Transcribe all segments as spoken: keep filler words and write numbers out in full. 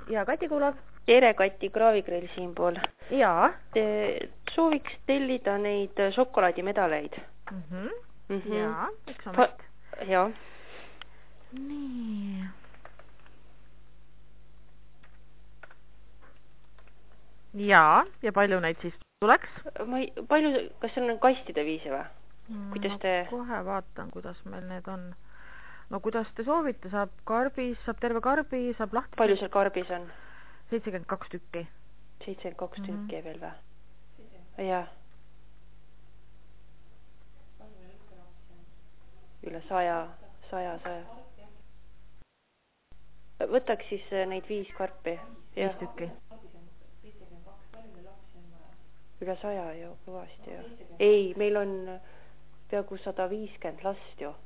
ja Kati kuulab. Tere, Kati, Kraavikrill siinpool. Jaa. Sooviks tellida neid šokolaadimedaleid. Mhm. Mm -hmm. Jaa, üks omast. Jaa. Nii. Jaa, ja palju neid siis tuleks? Ma ei, palju, kas see on kastide viisi või? Kuidas ma te... kohe vaatan, kuidas meil need on. No kuidas te soovite, saab karbis, saab terve karbi, saab lahti. Palju seal karbis on? seitsekümmend kaks tükki. seitsekümmend kaks mm -hmm. tükki veel või? Jah. Üle saja, saja, saja. Võtaks siis neid viis karpi. Viis tükki. Üle saja ju kõvasti ju. Ei, meil on peaaegu sada viiskümmend last ju.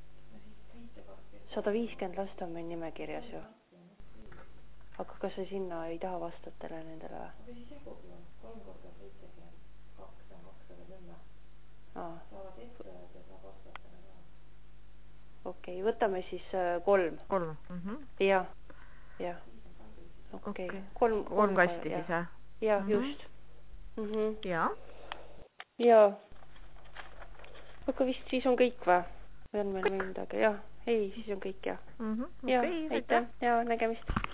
sada viiskümmend last on meil nimekirjas ju. Aga kas sa sinna ei taha vastatele nendele või? Aga siis jagugi on. kolm korda seitsekümmend kaks on kakssada kümme. Saavad etteajad ja saab vastatele ka. Okei, võtame siis kolm. Kolm. Mm -hmm. Jah, jah. Okei. Okay. Kolm, kolm kasti siis, jah? Jah, mm -hmm. just. Mm -hmm. Jaa. Jaa. Aga vist siis on kõik või? Või on meil midagi? Jah. Ei, siis on kõik, jah. Mm -hmm. Ja, okay, aitäh. Ja, nägemist.